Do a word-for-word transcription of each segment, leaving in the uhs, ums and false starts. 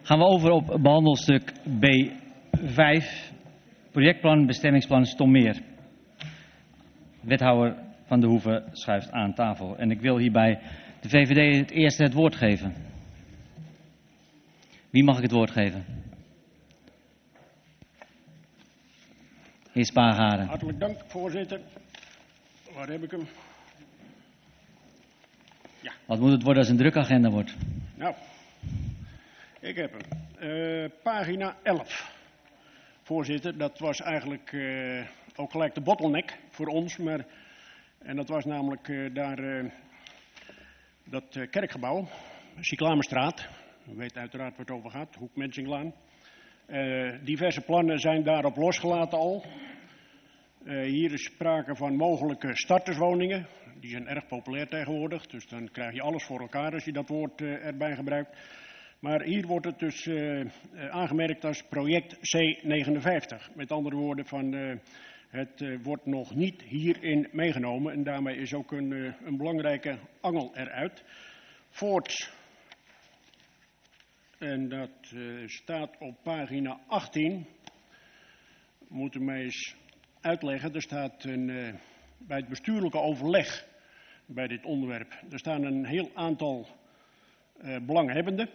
Gaan we over op behandelstuk B vijf, projectplan bestemmingsplan Stommeer. Wethouder Van der Hoeven schuift aan tafel. En ik wil hierbij de V V D het eerste het woord geven. Wie mag ik het woord geven? Heer Spaargade. Hartelijk dank, voorzitter. Waar heb ik hem? Ja. Wat moet het worden als een drukke agenda wordt? Nou, ik heb hem. Uh, pagina elf. Voorzitter, dat was eigenlijk uh, ook gelijk de bottleneck voor ons. Maar, en dat was namelijk uh, daar uh, dat uh, kerkgebouw, Cyclamenstraat. U weet uiteraard waar het over gaat, Hoek Mensinglaan. Uh, diverse plannen zijn daarop losgelaten al. Uh, hier is sprake van mogelijke starterswoningen. Die zijn erg populair tegenwoordig, dus dan krijg je alles voor elkaar als je dat woord uh, erbij gebruikt. Maar hier wordt het dus uh, uh, aangemerkt als project C negenenvijftig. Met andere woorden, van, uh, het uh, wordt nog niet hierin meegenomen en daarmee is ook een, uh, een belangrijke angel eruit. Voorts, en dat uh, staat op pagina achttien, moet u mij eens uitleggen. Er staat een, uh, bij het bestuurlijke overleg bij dit onderwerp, er staan een heel aantal uh, belanghebbenden.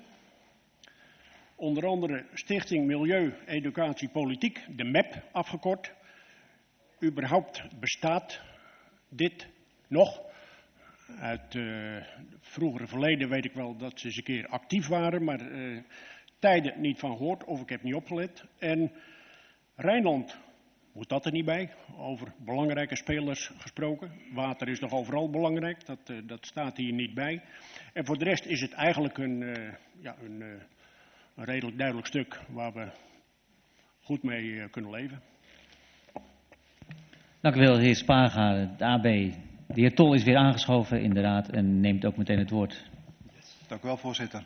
Onder andere Stichting Milieu, Educatie, Politiek, de M E P afgekort. Überhaupt bestaat dit nog? Uit uh, het vroegere verleden weet ik wel dat ze eens een keer actief waren, maar uh, tijden niet van gehoord of ik heb niet opgelet. En Rijnland, moet dat er niet bij? Over belangrijke spelers gesproken. Water is nog overal belangrijk, dat, uh, dat staat hier niet bij. En voor de rest is het eigenlijk een, uh, ja, een, uh, een redelijk duidelijk stuk waar we goed mee uh, kunnen leven. Dank u wel, heer Spaargade, de A B. De heer Tol is weer aangeschoven in de raad en neemt ook meteen het woord. Dank u wel, voorzitter.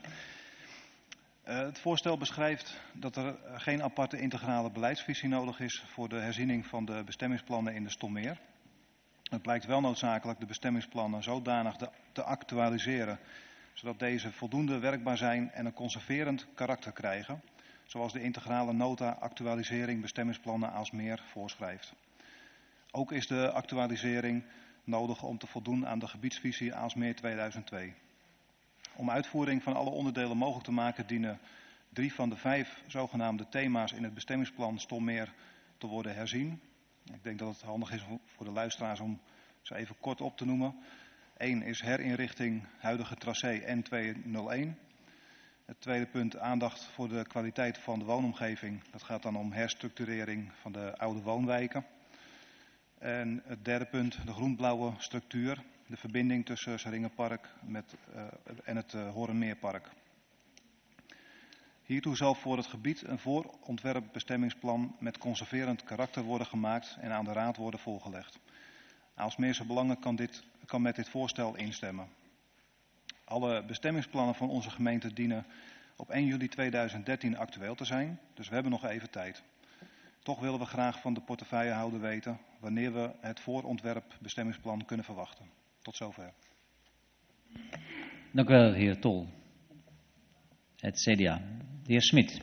Uh, het voorstel beschrijft dat er geen aparte integrale beleidsvisie nodig is voor de herziening van de bestemmingsplannen in de Stommeer. Het blijkt wel noodzakelijk de bestemmingsplannen zodanig te actualiseren, zodat deze voldoende werkbaar zijn en een conserverend karakter krijgen, zoals de integrale nota actualisering bestemmingsplannen Aalsmeer voorschrijft. Ook is de actualisering nodig om te voldoen aan de gebiedsvisie Aalsmeer tweeduizend twee. Om uitvoering van alle onderdelen mogelijk te maken dienen drie van de vijf zogenaamde thema's in het bestemmingsplan Stommeer te worden herzien. Ik denk dat het handig is voor de luisteraars om ze even kort op te noemen. Eén is herinrichting huidige tracé N tweehonderdéén. Het tweede punt aandacht voor de kwaliteit van de woonomgeving. Dat gaat dan om herstructurering van de oude woonwijken. En het derde punt, de groen-blauwe structuur, de verbinding tussen Seringenpark met, uh, en het uh, Horenmeerpark. Hiertoe zal voor het gebied een voorontwerpbestemmingsplan met conserverend karakter worden gemaakt en aan de raad worden voorgelegd. Aalsmeerse Belangen kan, dit, kan met dit voorstel instemmen. Alle bestemmingsplannen van onze gemeente dienen op één juli tweeduizend dertien actueel te zijn, dus we hebben nog even tijd. Toch willen we graag van de portefeuillehouder weten wanneer we het voorontwerpbestemmingsplan kunnen verwachten. Tot zover. Dank u wel, heer Tol. Het C D A. De heer Smit.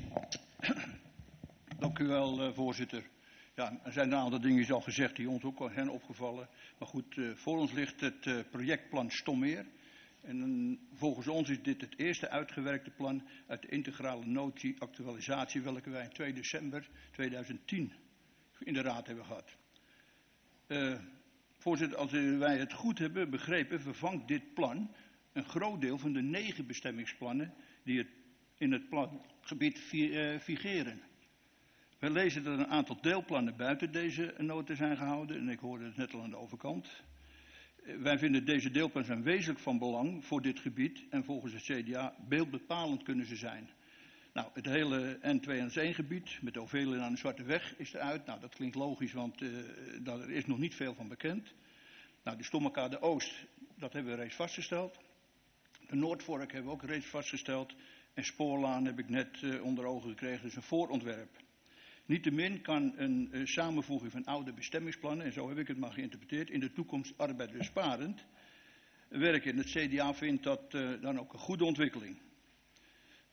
Dank u wel, voorzitter. Ja, er zijn een aantal dingen al gezegd die ons ook al zijn opgevallen. Maar goed, voor ons ligt het projectplan Stommeer. En uh, volgens ons is dit het eerste uitgewerkte plan uit de integrale notie actualisatie, welke wij in twee december tweeduizend tien in de raad hebben gehad. Uh, voorzitter, als wij het goed hebben begrepen, vervangt dit plan een groot deel van de negen bestemmingsplannen die het in het plangebied figeren. We lezen dat een aantal deelplannen buiten deze nota zijn gehouden en ik hoorde het net al aan de overkant. Wij vinden deze deelplannen zijn wezenlijk van belang voor dit gebied en volgens het C D A beeldbepalend kunnen ze zijn. Nou, het hele N tweehonderdéén gebied met de Ovelen aan de Zwarte Weg is eruit. Nou, dat klinkt logisch, want uh, daar is nog niet veel van bekend. Nou, de Stommekade Oost, dat hebben we reeds vastgesteld. De Noordvork hebben we ook reeds vastgesteld. En Spoorlaan heb ik net uh, onder ogen gekregen, dus een voorontwerp. Niettemin kan een uh, samenvoeging van oude bestemmingsplannen, en zo heb ik het maar geïnterpreteerd, in de toekomst arbeidsbesparend werken. En het C D A vindt dat uh, dan ook een goede ontwikkeling.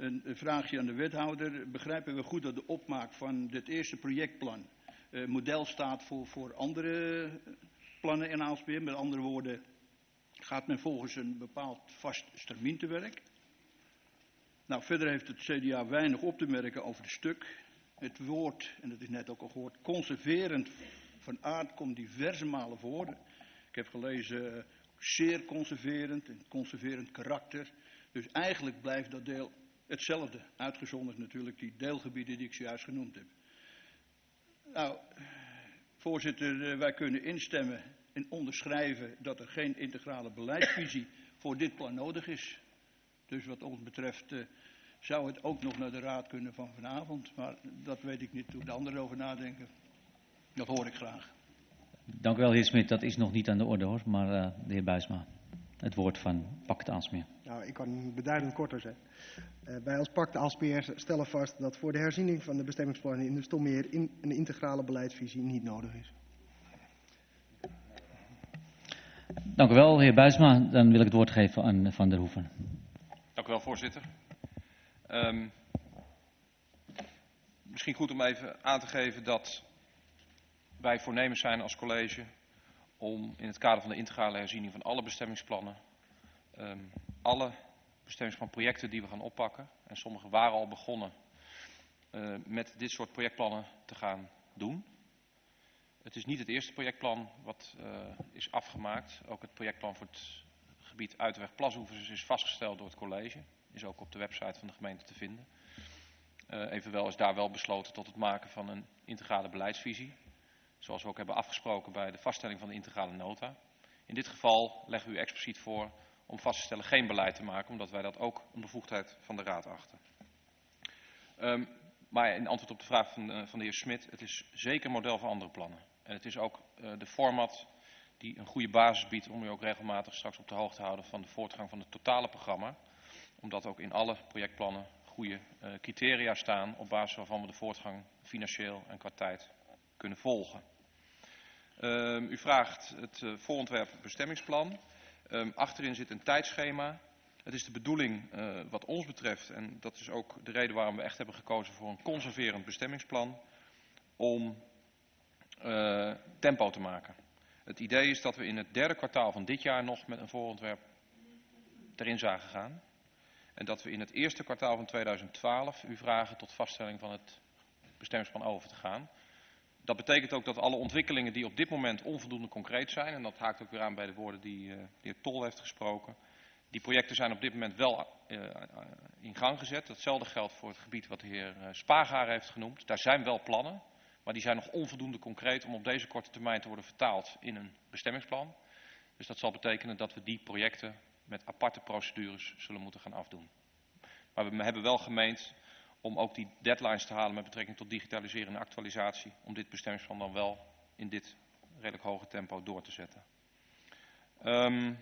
Een, een vraagje aan de wethouder. Begrijpen we goed dat de opmaak van dit eerste projectplan uh, model staat voor, voor andere plannen in Aalsmeer? Met andere woorden, gaat men volgens een bepaald vast stramien te werk? Nou, verder heeft het C D A weinig op te merken over het stuk. Het woord, en dat is net ook al gehoord, conserverend van aard komt diverse malen voor. Ik heb gelezen uh, zeer conserverend en conserverend karakter. Dus eigenlijk blijft dat deel hetzelfde. Uitgezonderd natuurlijk die deelgebieden die ik zojuist genoemd heb. Nou, voorzitter, uh, wij kunnen instemmen en onderschrijven dat er geen integrale beleidsvisie voor dit plan nodig is. Dus wat ons betreft uh, zou het ook nog naar de raad kunnen van vanavond. Maar dat weet ik niet hoe de anderen over nadenken. Dat hoor ik graag. Dank u wel, heer Smit. Dat is nog niet aan de orde hoor. Maar uh, de heer Buisma, het woord van Pact Aalsmeer. Nou, ik kan beduidend korter zijn. Uh, wij als Pact Aalsmeer stellen vast dat voor de herziening van de bestemmingsplannen in de Stommeer in een integrale beleidsvisie niet nodig is. Dank u wel, heer Buisma. Dan wil ik het woord geven aan Van der Hoeven. Dank u wel, voorzitter. Um, misschien goed om even aan te geven dat wij voornemens zijn als college om in het kader van de integrale herziening van alle bestemmingsplannen, um, alle bestemmingsplanprojecten die we gaan oppakken, en sommige waren al begonnen, uh, met dit soort projectplannen te gaan doen. Het is niet het eerste projectplan wat uh, is afgemaakt. Ook het projectplan voor het gebied Uiterweg Plashoevers is vastgesteld door het college. Is ook op de website van de gemeente te vinden. Uh, evenwel is daar wel besloten tot het maken van een integrale beleidsvisie. Zoals we ook hebben afgesproken bij de vaststelling van de integrale nota. In dit geval leggen we u expliciet voor om vast te stellen geen beleid te maken, omdat wij dat ook een bevoegdheid van de raad achten. Um, maar in antwoord op de vraag van de, van de heer Smit, het is zeker een model voor andere plannen. En het is ook uh, de format die een goede basis biedt om u ook regelmatig straks op de hoogte te houden van de voortgang van het totale programma. Omdat ook in alle projectplannen goede uh, criteria staan op basis waarvan we de voortgang financieel en qua tijd kunnen volgen. Uh, u vraagt het uh, voorontwerp bestemmingsplan. Um, achterin zit een tijdschema. Het is de bedoeling uh, wat ons betreft, en dat is ook de reden waarom we echt hebben gekozen voor een conserverend bestemmingsplan, om uh, tempo te maken. Het idee is dat we in het derde kwartaal van dit jaar nog met een voorontwerp erin zagen gaan. En dat we in het eerste kwartaal van tweeduizend twaalf u vragen tot vaststelling van het bestemmingsplan over te gaan. Dat betekent ook dat alle ontwikkelingen die op dit moment onvoldoende concreet zijn, en dat haakt ook weer aan bij de woorden die uh, de heer Tol heeft gesproken, die projecten zijn op dit moment wel uh, in gang gezet. Hetzelfde geldt voor het gebied wat de heer uh, Spaargaar heeft genoemd. Daar zijn wel plannen, maar die zijn nog onvoldoende concreet om op deze korte termijn te worden vertaald in een bestemmingsplan. Dus dat zal betekenen dat we die projecten met aparte procedures zullen moeten gaan afdoen. Maar we hebben wel gemeend om ook die deadlines te halen met betrekking tot digitaliseren en actualisatie, om dit bestemmingsplan dan wel in dit redelijk hoge tempo door te zetten. Um,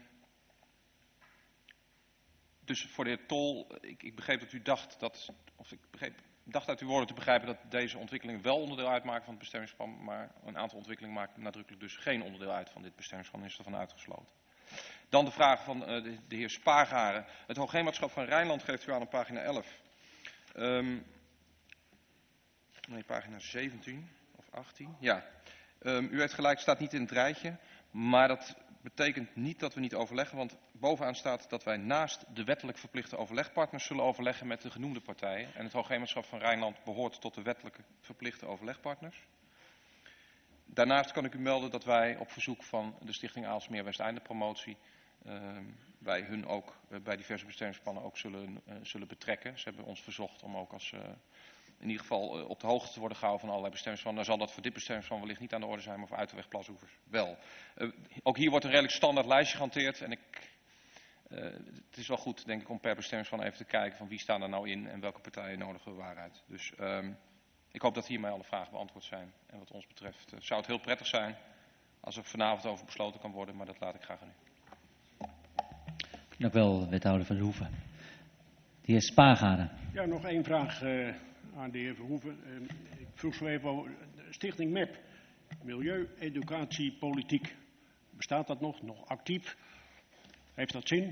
dus voor de heer Tol, ik, ik begreep dat u dacht dat, of ik begreep, dacht uit uw woorden te begrijpen dat deze ontwikkelingen wel onderdeel uitmaken van het bestemmingsplan, maar een aantal ontwikkelingen maken nadrukkelijk dus geen onderdeel uit van dit bestemmingsplan, is ervan uitgesloten. Dan de vraag van uh, de, de heer Spaargaren. Het Hoogheemraadschap van Rijnland geeft u aan op pagina elf. Um, nee, pagina zeventien of achttien. Ja. Um, u heeft gelijk, het staat niet in het rijtje. Maar dat betekent niet dat we niet overleggen. Want bovenaan staat dat wij naast de wettelijk verplichte overlegpartners zullen overleggen met de genoemde partijen. En het Hoogheemraadschap van Rijnland behoort tot de wettelijke verplichte overlegpartners. Daarnaast kan ik u melden dat wij op verzoek van de Stichting Aalsmeer Westeinde Promotie uh, wij hun ook uh, bij diverse bestemmingsplannen ook zullen, uh, zullen betrekken. Ze hebben ons verzocht om ook als uh, in ieder geval uh, op de hoogte te worden gehouden van allerlei bestemmingsplannen. Dan zal dat voor dit bestemmingsplan wellicht niet aan de orde zijn, maar voor Uiterweg Plashoevers wel. Uh, ook hier wordt een redelijk standaard lijstje gehanteerd en ik, uh, het is wel goed denk ik om per bestemmingsplan even te kijken van wie staan er nou in en welke partijen nodigen we waaruit. Dus um, ik hoop dat hiermee alle vragen beantwoord zijn. En wat ons betreft uh, zou het heel prettig zijn als er vanavond over besloten kan worden, maar dat laat ik graag aan u. Dank u wel, wethouder Van der Hoeven. De heer Spaargaren. Ja, nog één vraag uh, aan de heer Verhoeven. Uh, ik vroeg zo even over Stichting M E P, Milieu, Educatie, Politiek. Bestaat dat nog? Nog actief? Heeft dat zin?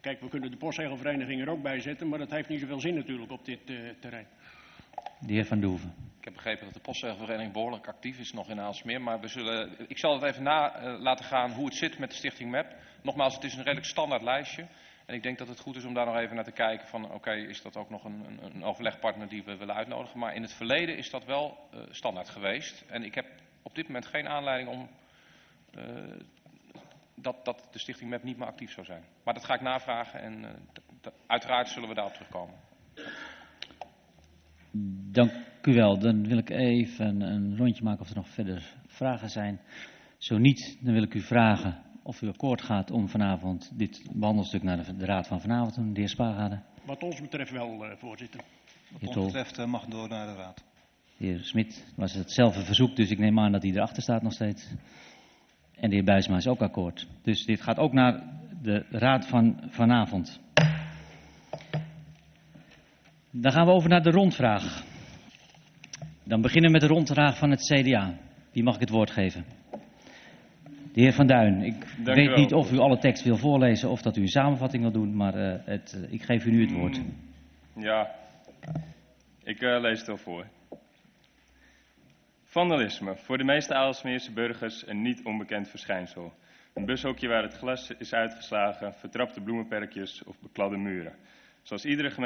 Kijk, we kunnen de postzegelvereniging er ook bij zetten, maar dat heeft niet zoveel zin natuurlijk op dit uh, terrein. De heer Van Doeven. Ik heb begrepen dat de postzegelvereniging behoorlijk actief is nog in Aalsmeer. Maar we zullen, ik zal het even na uh, laten gaan hoe het zit met de stichting M E P. Nogmaals, het is een redelijk standaard lijstje. En ik denk dat het goed is om daar nog even naar te kijken van oké, okay, is dat ook nog een, een, een overlegpartner die we willen uitnodigen. Maar in het verleden is dat wel uh, standaard geweest. En ik heb op dit moment geen aanleiding om uh, dat, dat de stichting M E P niet meer actief zou zijn. Maar dat ga ik navragen en uh, d- d- uiteraard zullen we daarop terugkomen. Dank u wel. Dan wil ik even een rondje maken of er nog verder vragen zijn. Zo niet, dan wil ik u vragen of u akkoord gaat om vanavond dit behandelstuk naar de, de Raad van vanavond te doen. De heer Spaargade. Wat ons betreft wel, uh, voorzitter. Wat ons betreft uh, mag het door naar de Raad. De heer Smit was hetzelfde verzoek, dus ik neem aan dat hij erachter staat nog steeds. En de heer Buijsma is ook akkoord. Dus dit gaat ook naar de Raad van vanavond. Dan gaan we over naar de rondvraag. Dan beginnen we met de rondvraag van het C D A. Wie mag ik het woord geven? De heer Van Duin. Ik Dank weet wel, niet of u alle tekst wil voorlezen of dat u een samenvatting wil doen, maar uh, het, uh, ik geef u nu het woord. Ja, ik uh, lees het wel voor. Vandalisme. Voor de meeste Aalsmeerse burgers een niet onbekend verschijnsel. Een bushokje waar het glas is uitgeslagen, vertrapte bloemenperkjes of bekladde muren. Zoals iedere